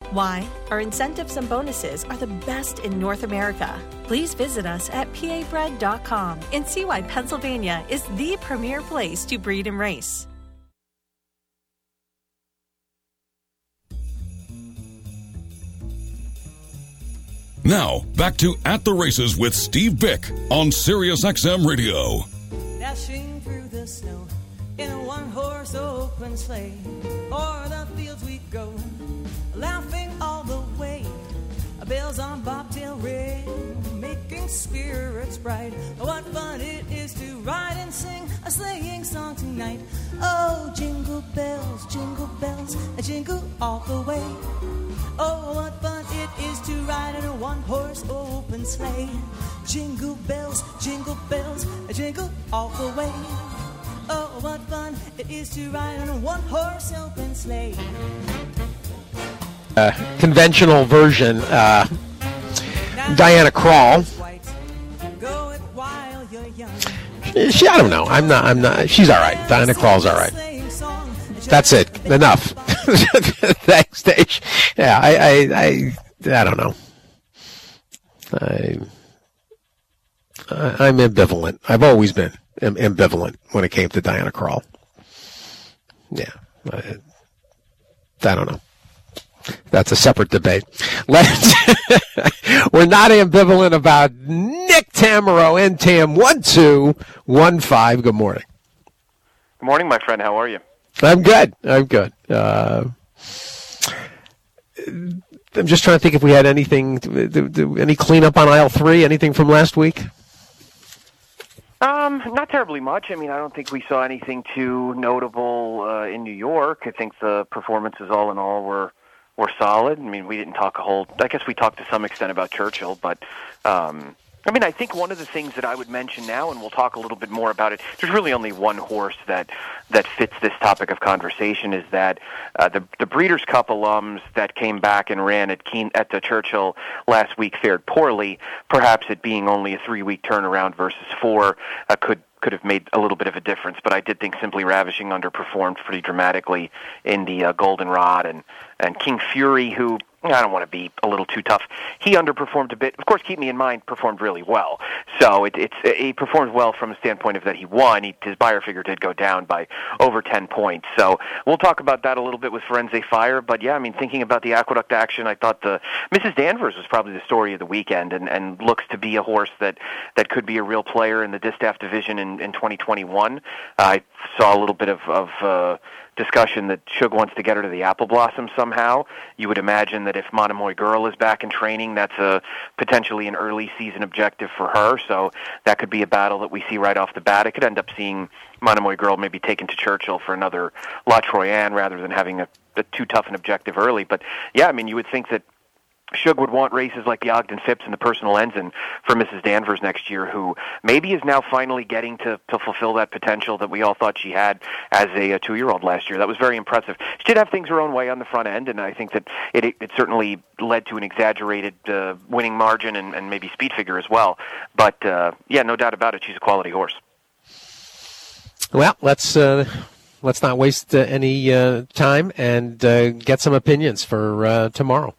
Why? Our incentives and bonuses are the best in North America. Please visit us at PABred.com and see why Pennsylvania is the premier place to breed and race. Now, back to At the Races with Steve Bick on Sirius XM Radio. Dashing through the snow in a one-horse open sleigh, o'er the fields we go, laughing all the way. Bells on bobtail ring, making spirits bright. What fun it is to ride and sing a sleighing song tonight. Oh, jingle bells, jingle all the way. Oh, what fun it is to ride in a one-horse open sleigh. Jingle bells, jingle all the way. Oh, what fun it is to ride in a one-horse open sleigh. Conventional version, Diana Krall. She, I don't know. I'm not. She's all right. Diana Krall's all right. That's it. Enough. Thanks, Dave. Yeah, I don't know. I'm ambivalent. I've always been ambivalent when it came to Diana Krall. Yeah, I don't know. That's a separate debate. We're not ambivalent about Nick Tammaro, NTAM 1215. Good morning. Good morning, my friend. How are you? I'm good. I'm just trying to think if we had anything, any cleanup on aisle 3, anything from last week? Not terribly much. I mean, I don't think we saw anything too notable in New York. I think the performances all in all were solid. I mean, we didn't talk I guess we talked to some extent about Churchill, but I mean, I think one of the things that I would mention now, and we'll talk a little bit more about it, there's really only one horse that fits this topic of conversation, is that the Breeders' Cup alums that came back and ran at the Churchill last week fared poorly. Perhaps it being only a 3-week turnaround versus 4 could have made a little bit of a difference, but I did think Simply Ravishing underperformed pretty dramatically in the Goldenrod, and King Fury, who, I don't want to be a little too tough, he underperformed a bit. Of course, Keep Me in Mind performed really well. So he performed well from a standpoint of that he won. His buyer figure did go down by over 10 points. So we'll talk about that a little bit with Firenze Fire. But yeah, I mean, thinking about the Aqueduct action, I thought the Mrs. Danvers was probably the story of the weekend, and looks to be a horse that could be a real player in the Distaff division in 2021. I saw a little bit of discussion that Shug wants to get her to the Apple Blossom somehow. You would imagine that if Monomoy Girl is back in training, that's potentially an early season objective for her, so that could be a battle that we see right off the bat. It could end up seeing Monomoy Girl maybe taken to Churchill for another La Troyenne rather than having a too tough an objective early. But yeah, I mean, you would think that Shug would want races like the Ogden Phipps and the Personal Ensign for Mrs. Danvers next year, who maybe is now finally getting to fulfill that potential that we all thought she had as a 2-year-old last year. That was very impressive. She did have things her own way on the front end, and I think that it certainly led to an exaggerated winning margin and maybe speed figure as well. But, yeah, no doubt about it, she's a quality horse. Well, let's not waste any time and get some opinions for tomorrow.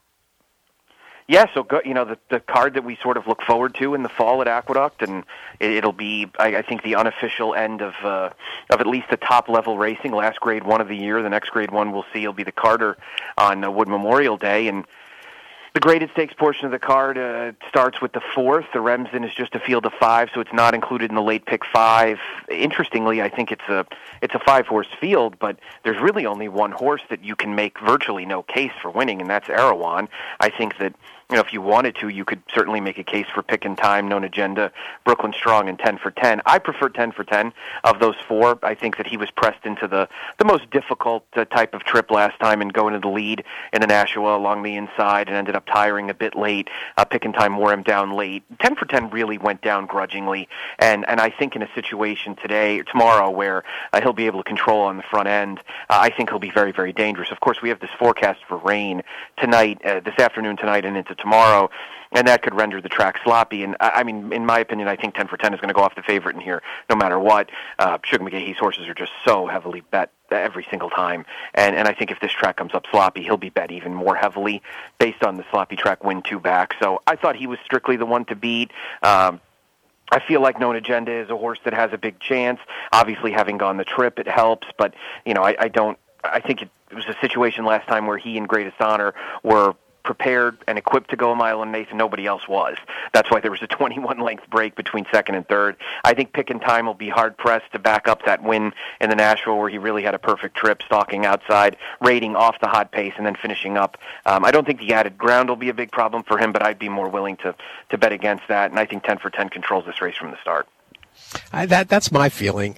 Yeah, so the card that we sort of look forward to in the fall at Aqueduct, and it'll be, I think, the unofficial end of at least the top level racing. Last Grade 1 of the year, the next Grade 1 we'll see will be the Carter on Wood Memorial Day, and the graded stakes portion of the card starts with the 4th. The Remsen is just a field of 5, so it's not included in the late pick 5. Interestingly, I think it's a 5-horse field, but there's really only one horse that you can make virtually no case for winning, and that's Erewhon. I think that, if you wanted to, you could certainly make a case for Pick and Time, Known Agenda, Brooklyn Strong, and 10 for 10. I prefer 10 for 10 of those 4. I think that he was pressed into the most difficult type of trip last time and going to the lead in the Nashua along the inside and ended up tiring a bit late. Pick and Time wore him down late. 10 for 10 really went down grudgingly, and I think in a situation tomorrow, where he'll be able to control on the front end, I think he'll be very, very dangerous. Of course, we have this forecast for rain tonight, this afternoon, tonight, and into tomorrow, and that could render the track sloppy. And I mean, in my opinion, I think 10 for 10 is going to go off the favorite in here, no matter what. Shug McGahee's horses are just so heavily bet every single time. And I think if this track comes up sloppy, he'll be bet even more heavily based on the sloppy track win 2 back. So I thought he was strictly the one to beat. I feel like Known Agenda is a horse that has a big chance. Obviously, having gone the trip, it helps. But, I think it was a situation last time where he and Greatest Honor were prepared and equipped to go a mile and an eighth, and nobody else was. That's why there was a 21-length break between second and third. I think Pick and Time will be hard-pressed to back up that win in the Nashville where he really had a perfect trip, stalking outside, raiding off the hot pace, and then finishing up. I don't think the added ground will be a big problem for him, but I'd be more willing to bet against that, and I think 10 for 10 controls this race from the start. That's my feeling.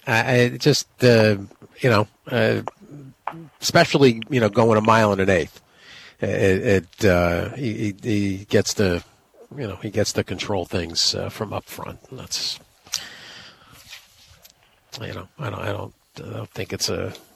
Especially, going a mile and an eighth. He gets to, he gets to control things from up front. And that's, I don't think it's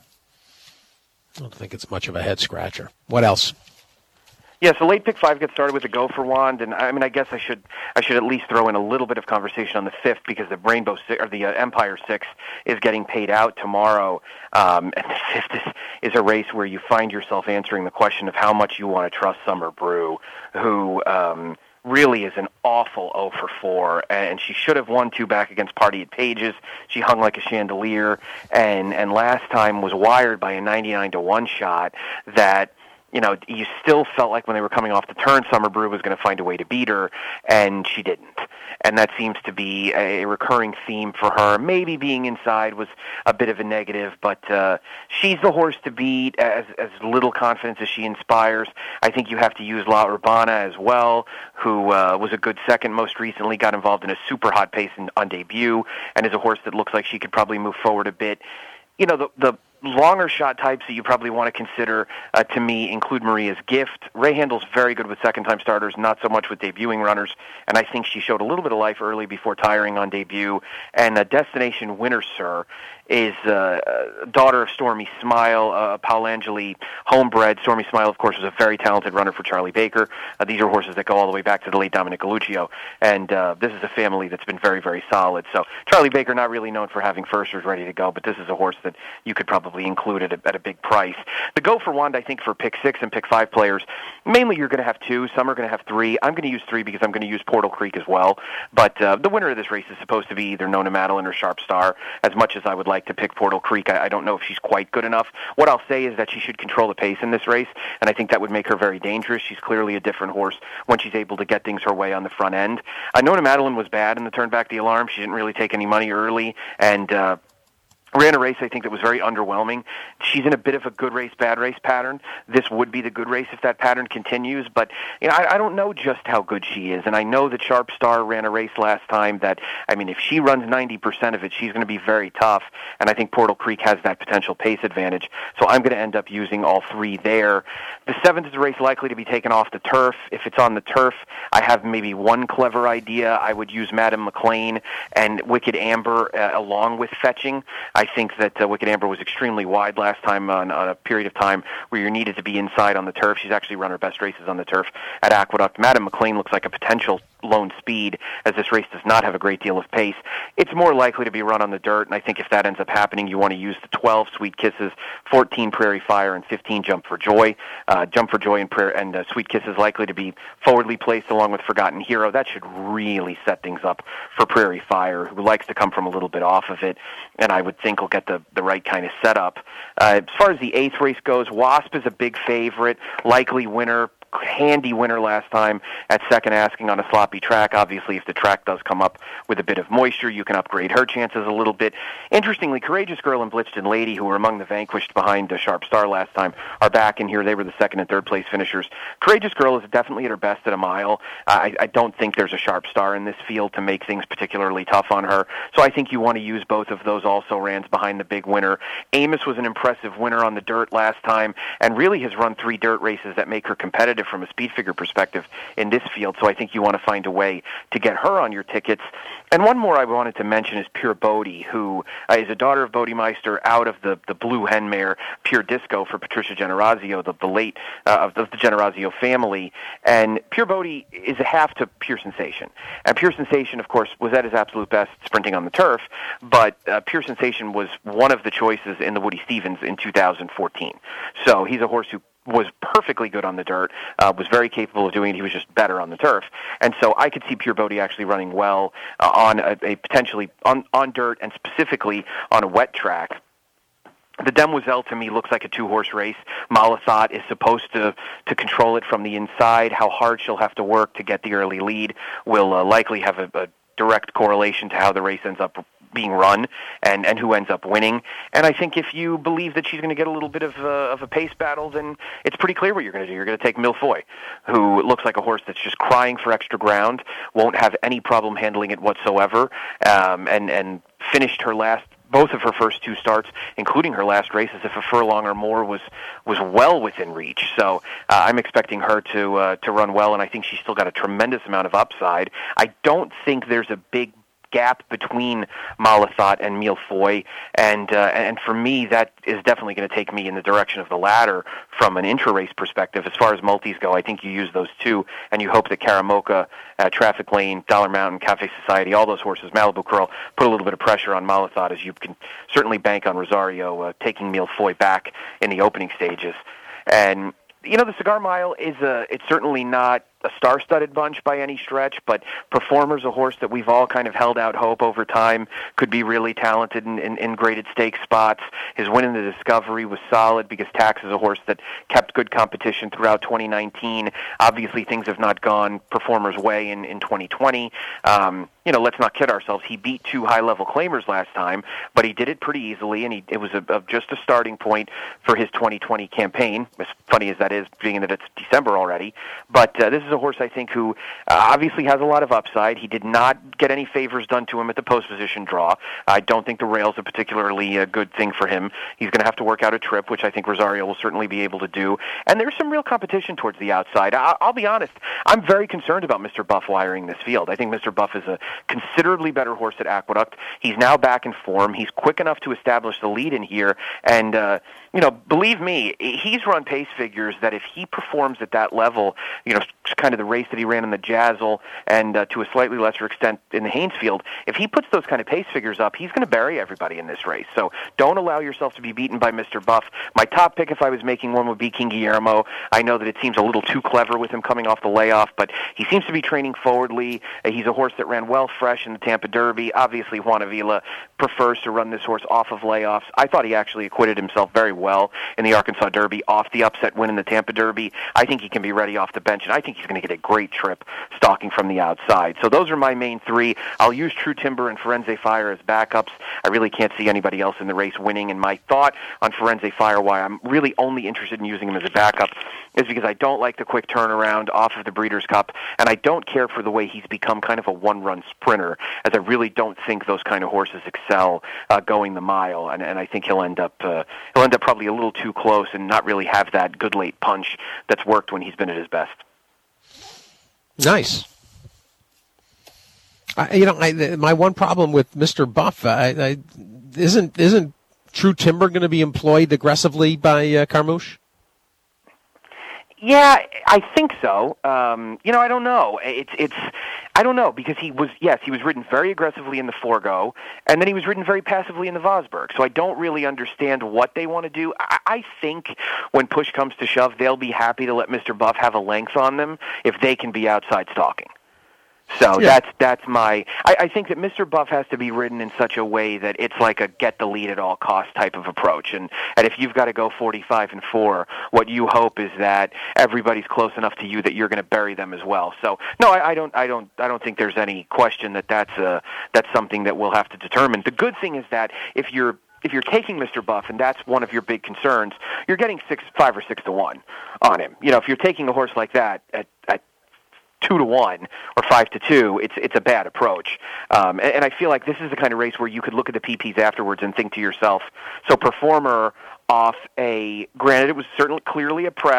much of a head scratcher. What else? Yeah, so late pick 5 gets started with the Gopher Wand, and I guess I should at least throw in a little bit of conversation on the 5th because the Rainbow Six, or the Empire 6 is getting paid out tomorrow, and the 5th is a race where you find yourself answering the question of how much you want to trust Summer Brew, who really is an awful 0 for 4, and she should have won 2 back against Party at Pages. She hung like a chandelier, and last time was wired by a 99-1 shot that, you still felt like when they were coming off the turn, Summer Brew was going to find a way to beat her, and she didn't. And that seems to be a recurring theme for her. Maybe being inside was a bit of a negative, but she's the horse to beat, as little confidence as she inspires. I think you have to use La Urbana as well, who was a good second most recently, got involved in a super hot pace on debut, and is a horse that looks like she could probably move forward a bit. The longer shot types that you probably want to consider, to me, include Maria's Gift. Ray Handel's very good with second-time starters, not so much with debuting runners, and I think she showed a little bit of life early before tiring on debut. And Destination Winner, Sir, is daughter of Stormy Smile, Paul Angeli homebred. Stormy Smile, of course, was a very talented runner for Charlie Baker. These are horses that go all the way back to the late Dominic Galluccio, and this is a family that's been very, very solid. So Charlie Baker, not really known for having firsters ready to go, but this is a horse that you could probably include at a big price. The Gopher Wand, I think, for pick 6 and pick 5 players, mainly you're going to have 2. Some are going to have 3. I'm going to use 3 because I'm going to use Portal Creek as well. But the winner of this race is supposed to be either Nona Madeline or Sharp Star. As much as I would like to pick Portal Creek, I don't know if she's quite good enough. What I'll say is that she should control the pace in this race, and I think that would make her very dangerous. She's clearly a different horse when she's able to get things her way on the front end. Nona Madeline was bad in the Turn Back the Alarm. She didn't really take any money early, and ran a race, I think, that was very underwhelming. She's in a bit of a good race, bad race pattern. This would be the good race if that pattern continues, but I don't know just how good she is, and I know that Sharp Star ran a race last time that, if she runs 90% of it, she's going to be very tough, and I think Portal Creek has that potential pace advantage, so I'm going to end up using all 3 there. The 7th is a race likely to be taken off the turf. If it's on the turf, I have maybe one clever idea. I would use Madam McLean and Wicked Amber along with Fetching. I think that Wicked Amber was extremely wide last time on a period of time where you needed to be inside on the turf. She's actually run her best races on the turf at Aqueduct. Madam McLean looks like a potential lone speed, as this race does not have a great deal of pace. It's more likely to be run on the dirt, and I think if that ends up happening, you want to use the 12 Sweet Kisses, 14 Prairie Fire, and 15 Jump for Joy. Jump for Joy and Sweet Kisses likely to be forwardly placed along with Forgotten Hero. That should really set things up for Prairie Fire, who likes to come from a little bit off of it, and I would think will get the right kind of setup. As far as the 8th race goes, Wasp is a big favorite, likely winner, handy winner last time at second asking on a sloppy track. Obviously, if the track does come up with a bit of moisture, you can upgrade her chances a little bit. Interestingly, Courageous Girl and Blitzton Lady, who were among the vanquished behind the Sharp Star last time, are back in here. They were the 2nd and 3rd place finishers. Courageous Girl is definitely at her best at a mile. I don't think there's a Sharp Star in this field to make things particularly tough on her. So I think you want to use both of those also-rans behind the big winner. Amos was an impressive winner on the dirt last time and really has run 3 dirt races that make her competitive competitive from a speed figure perspective in this field, so I think you want to find a way to get her on your tickets. And one more I wanted to mention is Pure Bodie, who is a daughter of Bodemeister out of the blue hen mare Pure Disco for Patricia Generazio, the late of the Generazio family. And Pure Bodie is a half to Pure Sensation. And Pure Sensation, of course, was at his absolute best sprinting on the turf, but Pure Sensation was one of the choices in the Woody Stevens in 2014. So he's a horse who was perfectly good on the dirt, was very capable of doing it. He was just better on the turf. And so I could see Pure Bodie actually running well on a potentially on dirt and specifically on a wet track. The Demoiselle, to me, looks like a two-horse race. Malathaat is supposed to control it from the inside. How hard she'll have to work to get the early lead will likely have a direct correlation to how the race ends up being run and who ends up winning. And I think if you believe that she's going to get a little bit of a pace battle, then it's pretty clear what you're going to do. You're going to take Mille Foy, who looks like a horse that's just crying for extra ground, won't have any problem handling it whatsoever, and finished both of her first two starts, including her last race, as if a furlong or more was well within reach. So I'm expecting her to run well, and I think she's still got a tremendous amount of upside. I don't think there's a big gap between Malathaat and Mille Foy, and for me, that is definitely going to take me in the direction of the latter from an intra-race perspective. As far as multis go, I think you use those two, and you hope that Karamoka, Traffic Lane, Dollar Mountain, Cafe Society, all those horses, Malibu Curl, put a little bit of pressure on Malathaat, as you can certainly bank on Rosario taking Mille Foy back in the opening stages. And the Cigar Mile it's certainly not a star-studded bunch by any stretch, but Performer's a horse that we've all kind of held out hope over time could be really talented in graded stakes spots. His win in the Discovery was solid because Tax is a horse that kept good competition throughout 2019. Obviously, things have not gone Performer's way in 2020. Let's not kid ourselves. He beat two high-level claimers last time, but he did it pretty easily, and it was just a starting point for his 2020 campaign, as funny as that is, being that it's December already. But this is a horse, I think, who obviously has a lot of upside. He did not get any favors done to him at the post-position draw. I don't think the rail's a particularly good thing for him. He's going to have to work out a trip, which I think Rosario will certainly be able to do. And there's some real competition towards the outside. I'll be honest, I'm very concerned about Mr. Buff wiring this field. I think Mr. Buff is a considerably better horse at Aqueduct. He's now back in form. He's quick enough to establish the lead in here. And, believe me, he's run pace figures that if he performs at that level, kind of the race that he ran in the Jazzle and to a slightly lesser extent in the Haynesfield, if he puts those kind of pace figures up, he's going to bury everybody in this race. So don't allow yourself to be beaten by Mr. Buff. My top pick, if I was making one, would be King Guillermo. I know that it seems a little too clever with him coming off the layoff, but he seems to be training forwardly. He's a horse that ran well fresh in the Tampa Derby. Obviously, Juan Avila prefers to run this horse off of layoffs. I thought he actually acquitted himself very well in the Arkansas Derby off the upset win in the Tampa Derby. I think he can be ready off the bench, and I think he's going to get a great trip stalking from the outside. So those are my main three. I'll use True Timber and Firenze Fire as backups. I really can't see anybody else in the race winning, and my thought on Firenze Fire, why I'm really only interested in using him as a backup, is because I don't like the quick turnaround off of the Breeders' Cup, and I don't care for the way he's become kind of a one-run sprinter, as I really don't think those kind of horses excel going the mile, and I think he'll end up probably a little too close and not really have that good late punch that's worked when he's been at his best. Nice. My one problem with Mr. Buff isn't True Timber going to be employed aggressively by Carmouche? Yeah, I think so. I don't know. I don't know, because he was ridden very aggressively in the Forgo, and then he was ridden very passively in the Vosburg. So I don't really understand what they want to do. I think when push comes to shove, they'll be happy to let Mr. Buff have a length on them if they can be outside stalking. So yeah. That's my. I think that Mr. Buff has to be ridden in such a way that it's like a get the lead at all costs type of approach. And if you've got to go 45-4, what you hope is that everybody's close enough to you that you're going to bury them as well. So no, I don't think there's any question that that's something that we'll have to determine. The good thing is that if you're taking Mr. Buff, and that's one of your big concerns, you're getting 5 or 6 to 1 on him. If you're taking a horse like that at 2 to 1 or 5 to 2, it's a bad approach. And I feel like this is the kind of race where you could look at the PPs afterwards and think to yourself, so Performer off granted it was certainly clearly a prep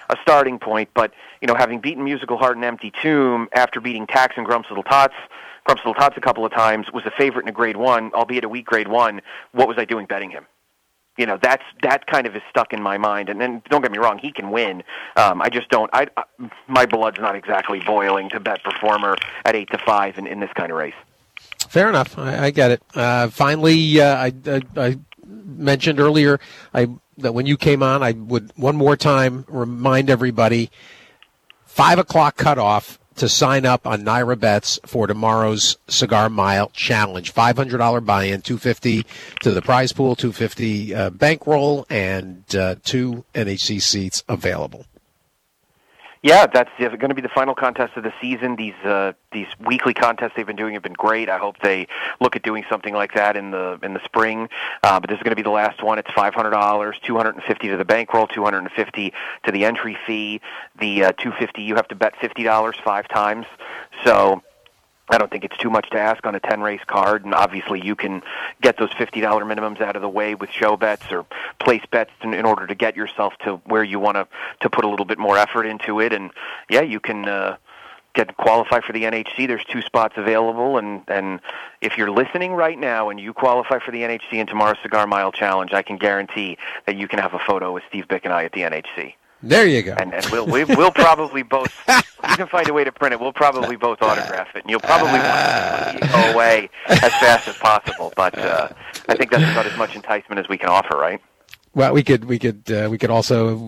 starting point. But, having beaten Musical Heart and Empty Tomb after beating Tax and Grumps Little Tots a couple of times, was a favorite in a Grade 1, albeit a weak Grade 1, what was I doing betting him? That kind of is stuck in my mind. And then, don't get me wrong, he can win. I just don't. My blood's not exactly boiling to bet Performer at 8-5 in this kind of race. Fair enough. I get it. Finally, I mentioned earlier that when you came on, I would one more time remind everybody 5 o'clock cutoff to sign up on Naira Bets for tomorrow's Cigar Mile Challenge. $500 buy-in, $250 to the prize pool, $250 bankroll, and 2 NHC seats available. Yeah, that's going to be the final contest of the season. These weekly contests they've been doing have been great. I hope they look at doing something like that in the spring. But this is going to be the last one. It's $500, $250 to the bankroll, $250 to the entry fee. The $250 you have to bet $50 5 times. So I don't think it's too much to ask on a 10-race card, and obviously you can get those $50 minimums out of the way with show bets or place bets in order to get yourself to where you want to put a little bit more effort into it. And, yeah, you can qualify for the NHC. There's 2 spots available, and if you're listening right now and you qualify for the NHC in tomorrow's Cigar Mile Challenge, I can guarantee that you can have a photo with Steve Bick and I at the NHC. There you go. And we'll probably both, you can find a way to print it, we'll probably both autograph it. And you'll probably want to go away as fast as possible. But I think that's about as much enticement as we can offer, right? Well, we could also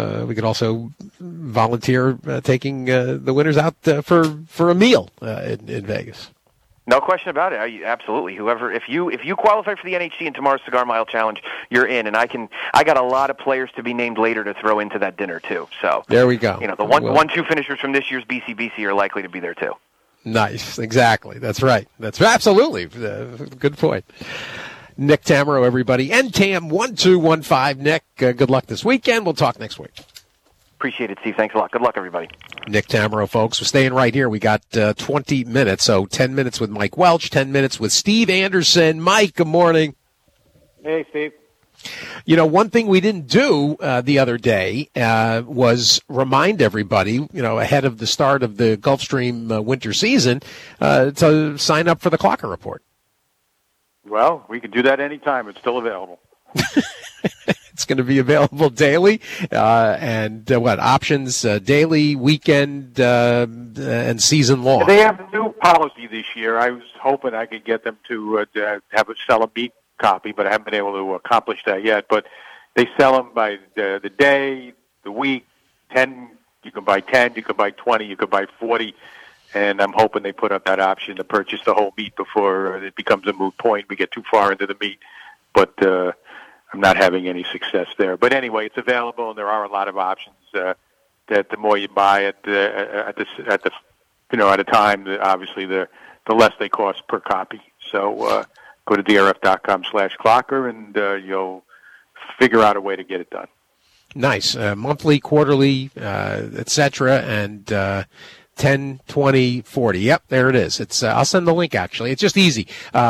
volunteer taking the winners out for a meal in Vegas. No question about it. Absolutely. If you qualify for the NHC in tomorrow's Cigar Mile Challenge, you're in. And I got a lot of players to be named later to throw into that dinner too. So there we go. The 1-2 finishers from this year's BCBC are likely to be there too. Nice. Exactly. That's right. That's absolutely good point. Nick Tamero, everybody. NTAM1215. Nick, good luck this weekend. We'll talk next week. Appreciate it, Steve. Thanks a lot. Good luck, everybody. Nick Tamero, folks. We're staying right here. We got 20 minutes, so 10 minutes with Mike Welch, 10 minutes with Steve Anderson. Mike, good morning. Hey, Steve. One thing we didn't do the other day was remind everybody, ahead of the start of the Gulfstream winter season, to sign up for the Clocker Report. Well, we can do that anytime. It's still available. It's going to be available daily, and options daily, weekend, and season long. They have a new policy this year. I was hoping I could get them to sell a beat copy, but I haven't been able to accomplish that yet. But they sell them by the day, the week. 10, you can buy 10, you can buy 20, you can buy 40. And I'm hoping they put up that option to purchase the whole meat before it becomes a moot point. We get too far into the meat, but I'm not having any success there. But anyway, it's available, and there are a lot of options. That the more you buy it at a time, obviously the less they cost per copy. So go to drf.com/clocker, and you'll figure out a way to get it done. Nice, monthly, quarterly, etc., and 10, 20, 40. Yep, there it is. It's I'll send the link, actually. It's just easy.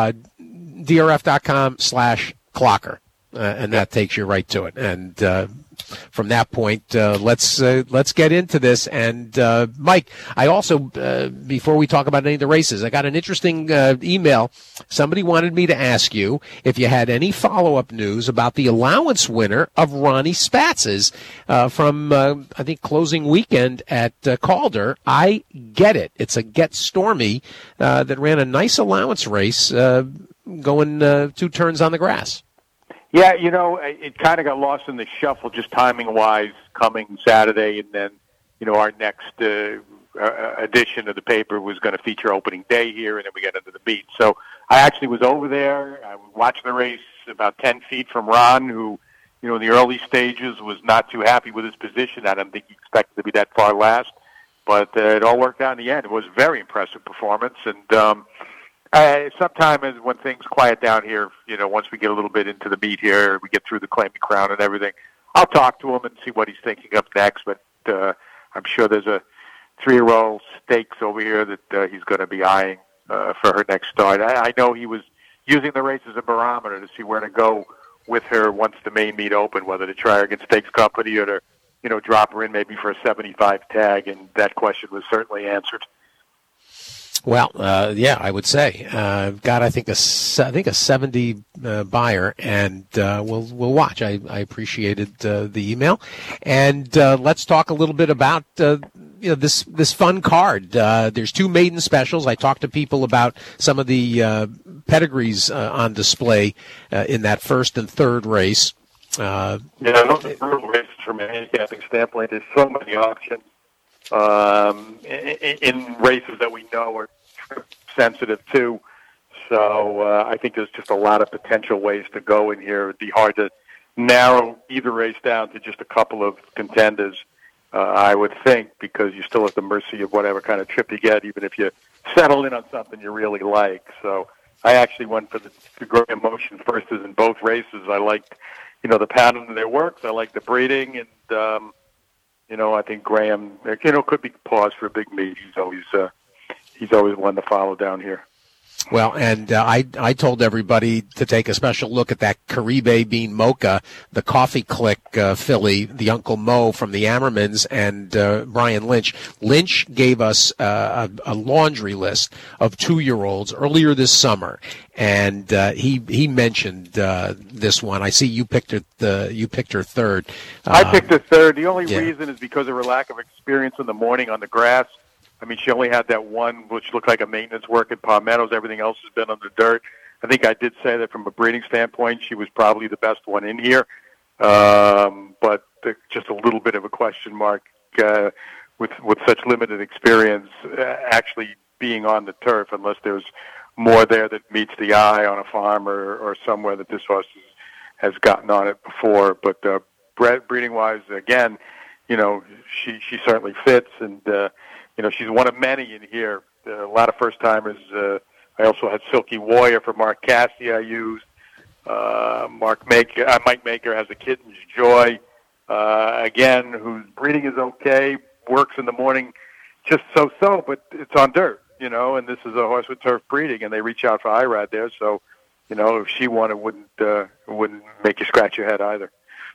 drf.com/clocker. And that takes you right to it. And from that point, let's get into this. And Mike, I also before we talk about any of the races, I got an interesting email. Somebody wanted me to ask you if you had any follow-up news about the allowance winner of Ronnie Spatz's from I think closing weekend at Calder. I Get It. It's a Get Stormy that ran a nice allowance race going 2 turns on the grass. Yeah, it kind of got lost in the shuffle just timing-wise coming Saturday, and then, our next edition of the paper was going to feature opening day here, and then we got into the beat. So I actually was over there. I watched the race about 10 feet from Ron, who, in the early stages was not too happy with his position. I don't think he expected to be that far last, but it all worked out in the end. It was a very impressive performance, and sometimes when things quiet down here, once we get a little bit into the meat here, we get through the claiming crown and everything, I'll talk to him and see what he's thinking of next. But I'm sure there's a 3-year-old stakes over here that he's going to be eyeing for her next start. I know he was using the race as a barometer to see where to go with her once the main meet opened, whether to try her against Stakes Company or to drop her in maybe for a 75 tag, and that question was certainly answered. Well, yeah, I would say got I think a 70 buyer, and we'll watch. I appreciated the email, and let's talk a little bit about this fun card. There's 2 maiden specials. I talked to people about some of the pedigrees on display in that first and third race. Those are brutal races from a handicapping standpoint. There's so many options in races that we know are sensitive too. So I think there's just a lot of potential ways to go in here. It'd be hard to narrow either race down to just a couple of contenders, I would think, because you're still at the mercy of whatever kind of trip you get, even if you settle in on something you really like. So I actually went for the Graham Motion first in both races. I liked, the pattern of their works. I like the breeding, and I think Graham, could be paused for a big meet. He's always one to follow down here. Well, and I told everybody to take a special look at that Caribe Bean Mocha, the Coffee Click filly, the Uncle Mo from the Ammermans, and Brian Lynch. Lynch gave us a laundry list of 2-year-olds earlier this summer, and he mentioned this one. I see you picked her third. I picked her third. The only reason is because of her lack of experience in the morning on the grass. I mean, she only had that one, which looked like a maintenance work at Palmettos. Everything else has been on the dirt. I think I did say that from a breeding standpoint, she was probably the best one in here. But just a little bit of a question mark with such limited experience actually being on the turf, unless there's more there that meets the eye on a farm or somewhere that this horse has gotten on it before. But breeding-wise, again, she certainly fits, and she's one of many in here. A lot of first-timers. I also had Silky Warrior for Mark Cassidy I used. Mike Maker has a Kitten's Joy, again, whose breeding is okay, works in the morning just so-so, but it's on dirt, and this is a horse with turf breeding, and they reach out for Irad there, so, if she won, it wouldn't make you scratch your head either.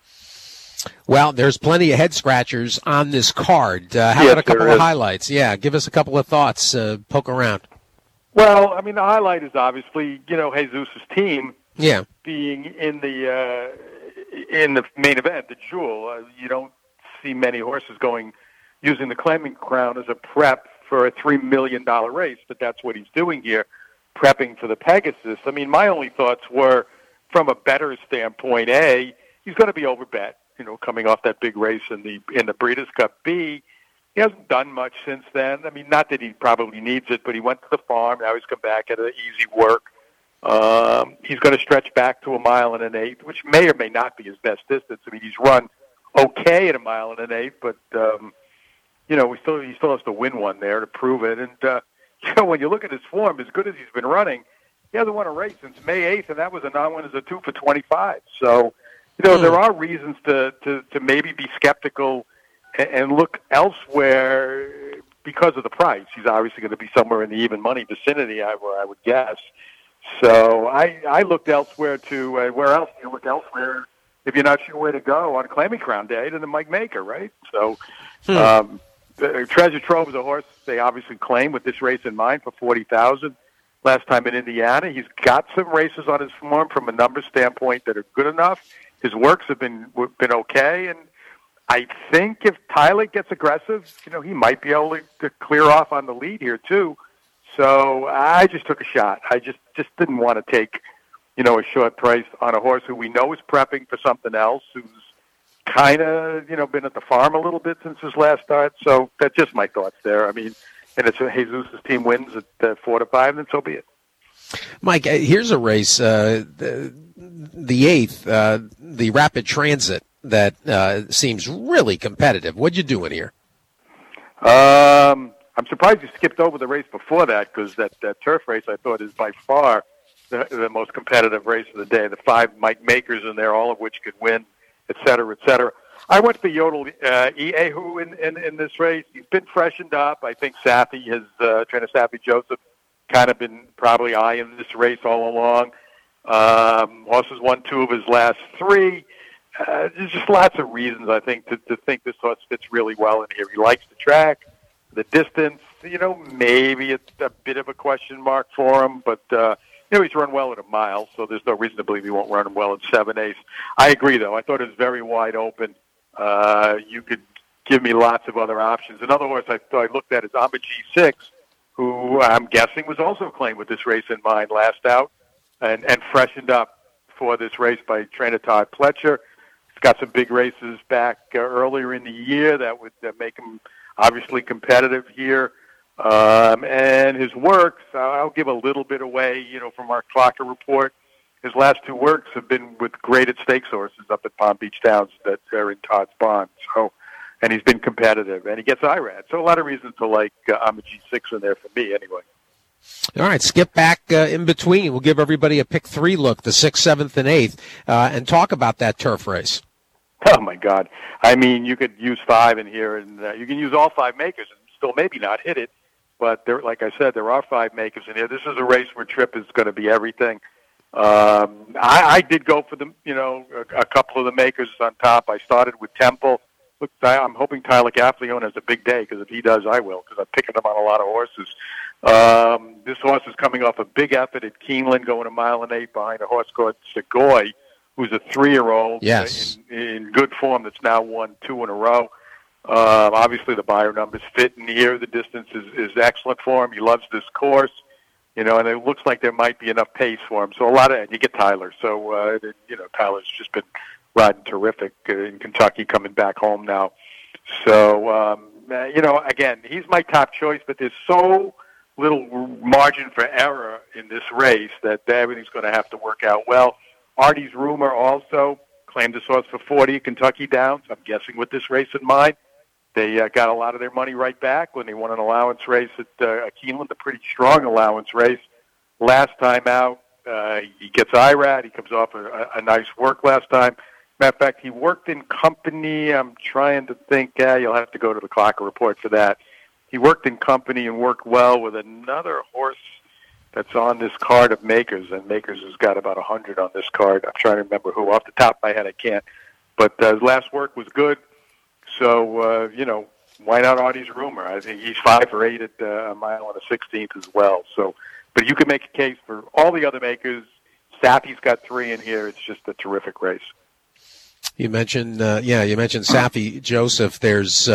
Well, there's plenty of head scratchers on this card. How about a couple of highlights? Yeah, give us a couple of thoughts. Poke around. Well, I mean, the highlight is obviously, Jesus' team being in the main event, the Jewel. You don't see many horses using the Claiming Crown as a prep for a $3 million race, but that's what he's doing here, prepping for the Pegasus. I mean, my only thoughts were, from a bettor standpoint, A, he's going to be overbet. Coming off that big race in the Breeders' Cup. B, he hasn't done much since then. I mean, not that he probably needs it, but he went to the farm. Now he's come back at an easy work. He's going to stretch back to 1 1/8 miles, which may or may not be his best distance. I mean, he's run okay at 1 1/8 miles, but he still has to win one there to prove it. And when you look at his form, as good as he's been running, he hasn't won a race since May 8th, and that was a non-win as a 2 for 25. So. There are reasons to maybe be skeptical and look elsewhere because of the price. He's obviously going to be somewhere in the even money vicinity, I would guess. So I looked elsewhere to where else do you look elsewhere if you're not sure where to go on Claiming Crown Day than the Mike Maker, right? So Treasure Trove is a horse they obviously claim with this race in mind for $40,000. Last time in Indiana, he's got some races on his form from a numbers standpoint that are good enough. His works have been okay, and I think if Tyler gets aggressive, he might be able to clear off on the lead here too. So I just took a shot. I just didn't want to take, a short price on a horse who we know is prepping for something else, who's kind of, been at the farm a little bit since his last start. So that's just my thoughts there. I mean, and it's Jesus' team wins at 4 to 5, then so be it. Mike, here's a race, the 8th, the Rapid Transit, that seems really competitive. What'd you doing here? I'm surprised you skipped over the race before that, because that turf race I thought is by far the most competitive race of the day. The 5 Mike Makers in there, all of which could win, et cetera, et cetera. I went for Yodel Ehu in this race. He's been freshened up. I think Safi trainer Safi Joseph, kind of been probably eyeing this race all along. Horse has won 2 of his last 3. there's just lots of reasons, I think, to think this horse fits really well in here. He likes the track, the distance. Maybe it's a bit of a question mark for him, but he's run well at a mile, so there's no reason to believe he won't run him well at 7/8. I agree, though. I thought it was very wide open. You could give me lots of other options. Another horse I looked at is Amba G6, who I'm guessing was also claimed with this race in mind last out and freshened up for this race by trainer Todd Pletcher. He's got some big races back earlier in the year that would make him obviously competitive here. And his works, I'll give a little bit away, from our Clocker report. His last two works have been with graded stakes horses up at Palm Beach Downs that are in Todd's bond. So, and he's been competitive, and he gets IRAD. So a lot of reasons to like Amba G6 in there for me, anyway. All right, skip back in between. We'll give everybody a pick 3 look, the 6th, 7th, and 8th, and talk about that turf race. Oh, my God. I mean, you could use 5 in here, and you can use all 5 makers and still maybe not hit it. But like I said, there are 5 makers in here. This is a race where Tripp is going to be everything. I did go for a couple of the makers on top. I started with Temple. Look, I'm hoping Tyler Gaffalione has a big day, because if he does, I will, because I'm picking him on a lot of horses. This horse is coming off a big effort at Keeneland, going 1.8 miles behind a horse called Segoy, who's a 3-year-old in good form that's now won 2 in a row. Obviously, the buyer numbers fit in here. The distance is excellent for him. He loves this course, and it looks like there might be enough pace for him. So and you get Tyler. So, Tyler's just been riding terrific in Kentucky, coming back home now. So, again, he's my top choice, but there's so little margin for error in this race that everything's going to have to work out well. Artie's Rumor also claimed this horse for 40 at Kentucky Downs. I'm guessing with this race in mind. They got a lot of their money right back when they won an allowance race at Keeneland, a pretty strong allowance race. Last time out, he gets IRAD. He comes off a nice work last time. Matter of fact, he worked in company. I'm trying to think. You'll have to go to the Clocker report for that. He worked in company and worked well with another horse that's on this card of Makers, and Makers has got about 100 on this card. I'm trying to remember who. Off the top of my head, I can't. But his last work was good. So, why not Artie's Rumor? I think he's 5 for 8 at 1 mile and a 16th as well. So, but you can make a case for all the other makers. Sappy's got 3 in here. It's just a terrific race. You mentioned, Sappy, Joseph. There's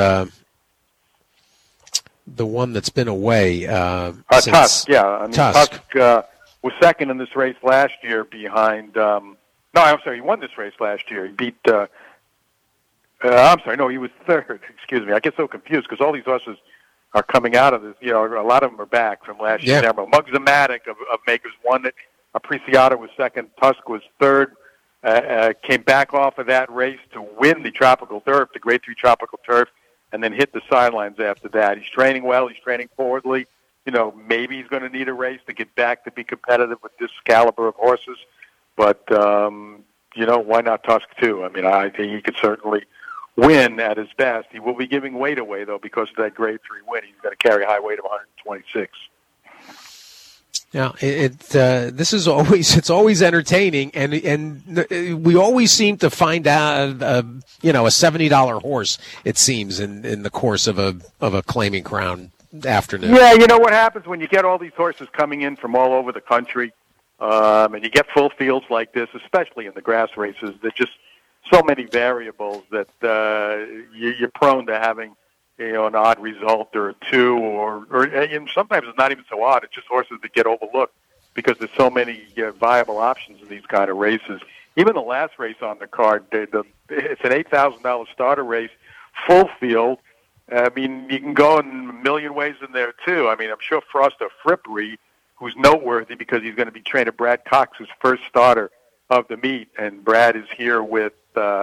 the one that's been away. Tusk, yeah. I mean, Tusk was second in this race last year behind. He won this race last year. He beat. He was third. Excuse me. I get so confused because all these horses are coming out of this. A lot of them are back from last year. Mugzamatic of Makers won it. Apreciata was second. Tusk was third. Came back off of that race to win the Tropical Turf, the Grade 3 Tropical Turf, and then hit the sidelines after that. He's training well. He's training forwardly. Maybe he's going to need a race to get back to be competitive with this caliber of horses. But, why not Tusk too? I mean, I think he could certainly win at his best. He will be giving weight away, though, because of that Grade 3 win. He's going to carry a high weight of 126. Yeah, it's always entertaining, and we always seem to find out a $70 horse, it seems, in the course of a Claiming Crown afternoon. Yeah, you know what happens when you get all these horses coming in from all over the country, and you get full fields like this, especially in the grass races. There's just so many variables that you're prone to having an odd result or two, or sometimes it's not even so odd. It's just horses that get overlooked because there's so many viable options in these kind of races. Even the last race on the card, it's an $8,000 starter race, full field. I mean, you can go in a million ways in there, too. I mean, I'm sure Froster Frippery, who's noteworthy because he's going to be trainer Brad Cox's first starter of the meet, and Brad is here with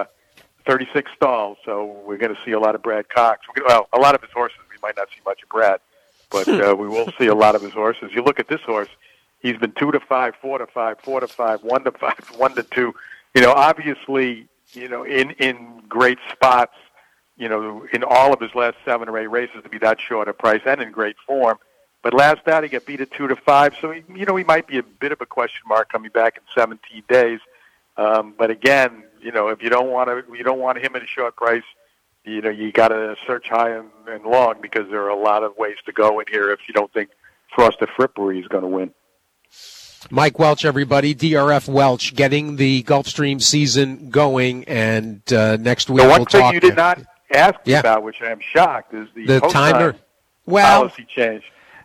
36 stalls, so we're going to see a lot of Brad Cox. Well, a lot of his horses. We might not see much of Brad, but we will see a lot of his horses. You look at this horse, he's been 2-5, 4-5, 4-5, 1-5, 1-2. Obviously, in great spots, in all of his last 7 or 8 races to be that short a price and in great form. But last out, he got beat at 2-5, so he might be a bit of a question mark coming back in 17 days. But again, if you don't want him at a short price, you got to search high and long, because there are a lot of ways to go in here if you don't think Frost at Frippery is going to win. Mike Welch, everybody, DRF Welch, getting the Gulfstream season going, and next week we'll talk. The one thing you did not ask me about, which I am shocked, is the timer policy change.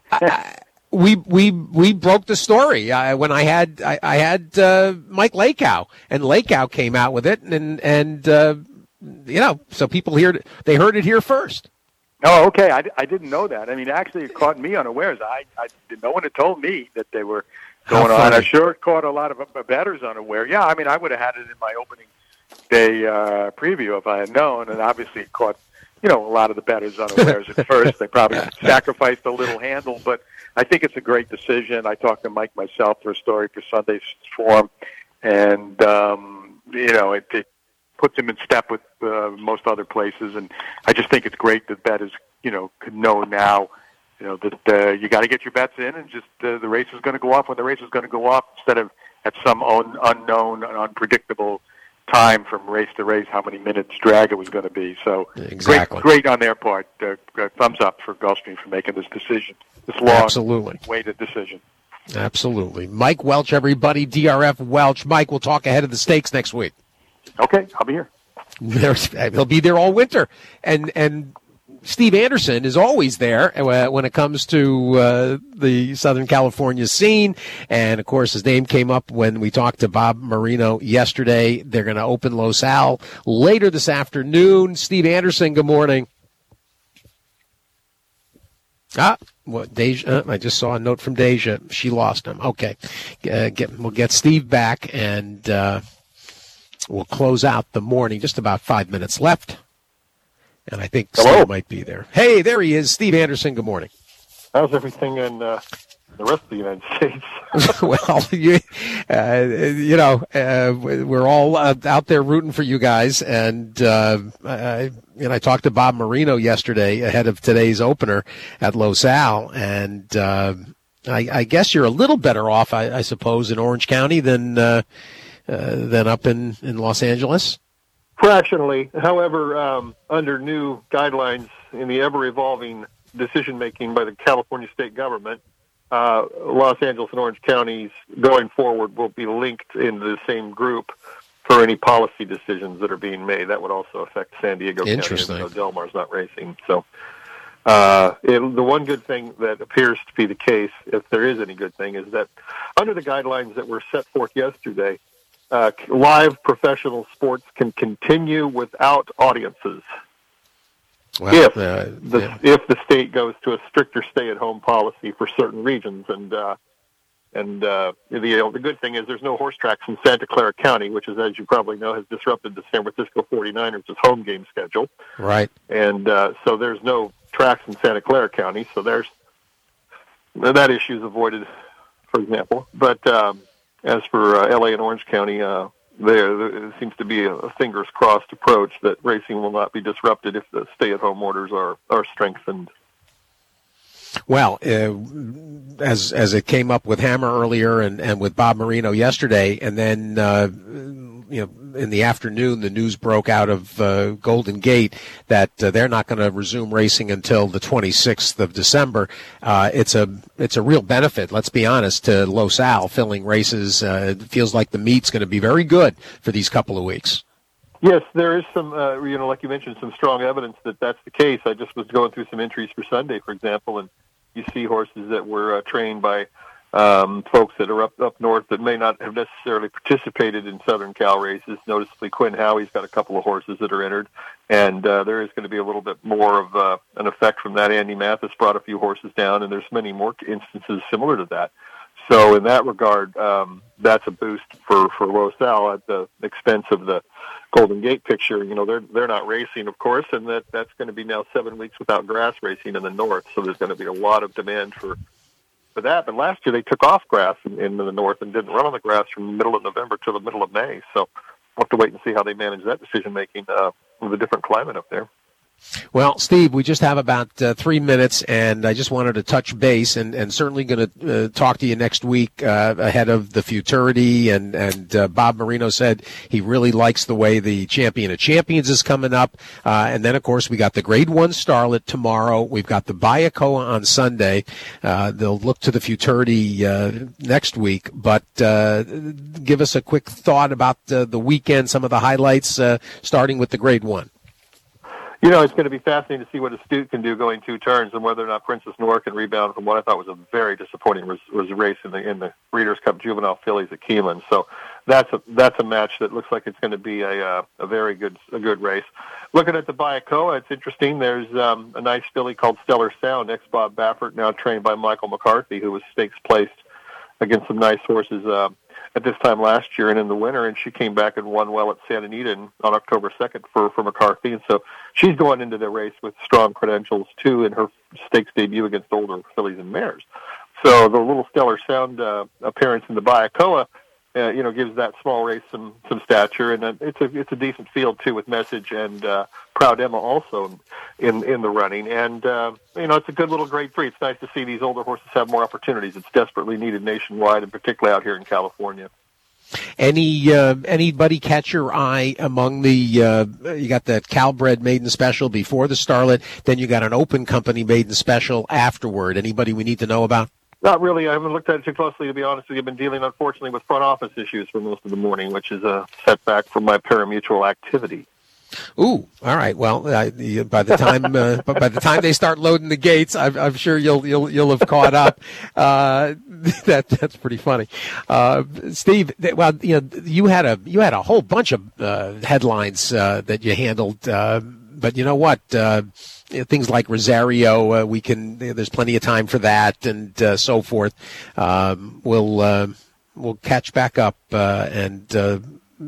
We broke the story when I had Mike Lakow, and Lakow came out with it, and so people they heard it here first. Oh, okay. I didn't know that. I mean, actually, it caught me unawares. No one had told me that they were going on. I'm sure it caught a lot of bettors unaware. Yeah, I mean, I would have had it in my opening day preview if I had known, and obviously it caught a lot of the bettors unawares at first. They probably sacrificed a little handle, but I think it's a great decision. I talked to Mike myself for a story for Sunday's Forum, and it puts him in step with most other places, and I just think it's great that bettors could know now that you got to get your bets in, and just the race is going to go off when the race is going to go off, instead of at some unknown and unpredictable time from race to race how many minutes drag it was going to be. So exactly. Great on their part. Thumbs up for Gulfstream for making this decision, this long waited decision. Absolutely. Mike Welch, everybody, DRF Welch. Mike, we'll talk ahead of the stakes next week. Okay, I'll be here. He'll be there all winter. And Steve Anderson is always there when it comes to the Southern California scene. And, of course, his name came up when we talked to Bob Marino yesterday. They're going to open Los Al later this afternoon. Steve Anderson, good morning. Deja, I just saw a note from Deja. She lost him. Okay. We'll get Steve back, and we'll close out the morning. Just about 5 minutes left. And I think Steve might be there. Hey, there he is. Steve Anderson, good morning. How's everything in the rest of the United States? Well, we're all out there rooting for you guys. And I talked to Bob Marino yesterday ahead of today's opener at Los Al. And I guess you're a little better off, I suppose, in Orange County than up in Los Angeles. Fractionally. However, under new guidelines in the ever-evolving decision-making by the California state government, Los Angeles and Orange counties going forward will be linked into the same group for any policy decisions that are being made. That would also affect San Diego County, even though Del Mar's not racing. So the one good thing that appears to be the case, if there is any good thing, is that under the guidelines that were set forth yesterday, live professional sports can continue without audiences. Well, if the state goes to a stricter stay-at-home policy for certain regions, and the good thing is there's no horse tracks in Santa Clara County, which is, as you probably know, has disrupted the San Francisco 49ers' home game schedule. Right. And so there's no tracks in Santa Clara County, so that issue is avoided, for example. But as for LA and Orange County, there seems to be a fingers crossed approach that racing will not be disrupted if the stay-at-home orders are strengthened. Well, as it came up with Hammer earlier and with Bob Marino yesterday, and then in the afternoon the news broke out of Golden Gate that they're not going to resume racing until the 26th of December. It's a real benefit, let's be honest, to Los Al filling races. It feels like the meet's going to be very good for these couple of weeks. Yes, there is some, like you mentioned, some strong evidence that that's the case. I just was going through some entries for Sunday, for example, and you see horses that were trained by folks that are up north that may not have necessarily participated in Southern Cal races. Noticeably, Quinn Howie's got a couple of horses that are entered, and there is going to be a little bit more of an effect from that. Andy Mathis brought a few horses down, and there's many more instances similar to that. So in that regard, that's a boost for Los Al at the expense of the Golden Gate picture. They're not racing, of course, and that's going to be now 7 weeks without grass racing in the north. So there's going to be a lot of demand for that. But last year they took off grass in the north and didn't run on the grass from the middle of November to the middle of May. So we'll have to wait and see how they manage that decision making with a different climate up there. Well, Steve, we just have about 3 minutes, and I just wanted to touch base, and certainly going to talk to you next week ahead of the Futurity. And Bob Marino said he really likes the way the Champion of Champions is coming up. And then, of course, we got the Grade 1 Starlet tomorrow. We've got the Bayakoa on Sunday. They'll look to the Futurity next week. But give us a quick thought about the weekend, some of the highlights, starting with the Grade 1. You know, it's going to be fascinating to see what Astute can do going 2 turns, and whether or not Princess Noor can rebound from what I thought was a very disappointing race in the Breeders' Cup Juvenile Fillies at Keeneland. So that's a match that looks like it's going to be a very good race. Looking at the Bayakoa, it's interesting. There's a nice filly called Stellar Sound, ex-Bob Baffert, now trained by Michael McCarthy, who was stakes placed against some nice horses at this time last year and in the winter, and she came back and won well at Santa Anita on October 2nd for McCarthy. And so she's going into the race with strong credentials, too, in her stakes debut against older fillies and mares. So the little Stellar Sound appearance in the Bayakoa, gives that small race some stature, and it's a decent field, too, with Message and Proud Emma also in the running. And, it's a good little Grade 3. It's nice to see these older horses have more opportunities. It's desperately needed nationwide, and particularly out here in California. Anybody catch your eye among the, you got that Calbred maiden special before the Starlet, then you got an Open Company maiden special afterward. Anybody we need to know about? Not really. I haven't looked at it too closely, to be honest with you. I've been dealing, unfortunately, with front office issues for most of the morning, which is a setback from my parimutuel activity. Ooh, all right. Well, by the time they start loading the gates, I'm sure you'll have caught up. That's pretty funny. Steve, well, you had a whole bunch of headlines that you handled, but you know what? Things like Rosario, there's plenty of time for that, and so forth. We'll catch back up, and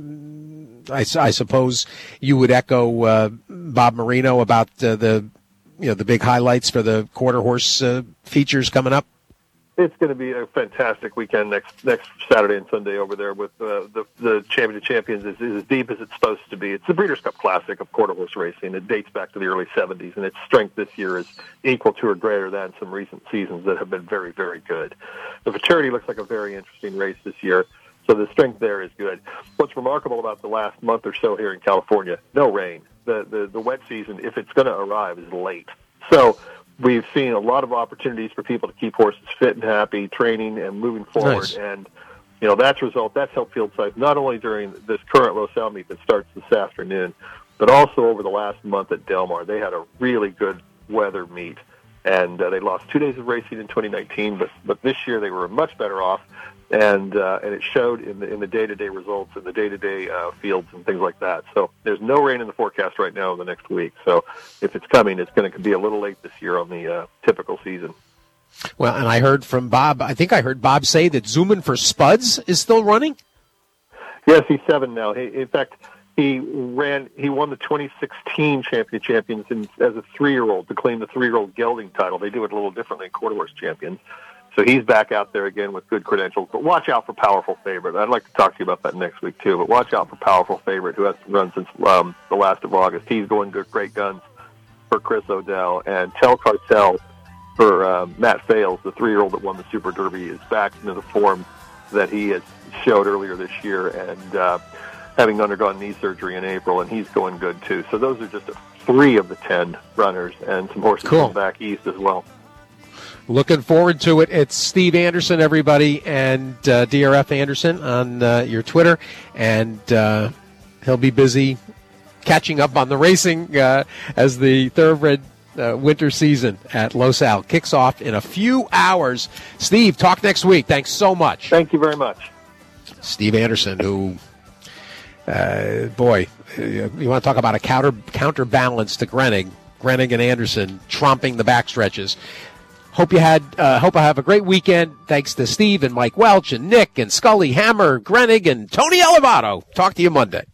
I suppose you would echo Bob Marino about the big highlights for the quarter horse features coming up. It's going to be a fantastic weekend next Saturday and Sunday over there with the Champion of Champions is as deep as it's supposed to be. It's the Breeders' Cup Classic of quarter horse racing. It dates back to the early 70s, and its strength this year is equal to or greater than some recent seasons that have been very, very good. The Futurity looks like a very interesting race this year, so the strength there is good. What's remarkable about the last month or so here in California, no rain. The wet season, if it's going to arrive, is late. So we've seen a lot of opportunities for people to keep horses fit and happy, training and moving forward. Nice. And, that's helped field size not only during this current Los Al meet that starts this afternoon, but also over the last month at Del Mar. They had a really good weather meet, and they lost 2 days of racing in 2019, but this year they were much better off, and it showed in the day-to-day results and the day-to-day fields and things like that. So there's no rain in the forecast right now in the next week. So if it's coming, it's going to be a little late this year on the typical season. Well, and I heard from Bob, I think I heard Bob say that Zoomin for Spuds is still running? Yes, he's 7 now. In fact, he won the 2016 Champion of Champions as a 3-year-old to claim the 3-year-old gelding title. They do it a little differently in quarter horse champions. So he's back out there again with good credentials. But watch out for Powerful Favorite. I'd like to talk to you about that next week, too. But watch out for Powerful Favorite, who hasn't run since the last of August. He's going good, great guns for Chris O'Dell. And Tel Cartel for Matt Fales, the 3-year-old that won the Super Derby, is back into the form that he had showed earlier this year, and having undergone knee surgery in April, and he's going good, too. So those are just 3 of the 10 runners, and some horses from back east as well. Looking forward to it. It's Steve Anderson, everybody, and DRF Anderson on your Twitter, and he'll be busy catching up on the racing as the thoroughbred winter season at Los Al kicks off in a few hours. Steve, talk next week. Thanks so much. Thank you very much. Steve Anderson, who, you want to talk about a counterbalance to Grenig and Anderson tromping the backstretches. Hope I have a great weekend. Thanks to Steve and Mike Welch and Nick and Scully, Hammer, Grenig, and Tony Elevato. Talk to you Monday.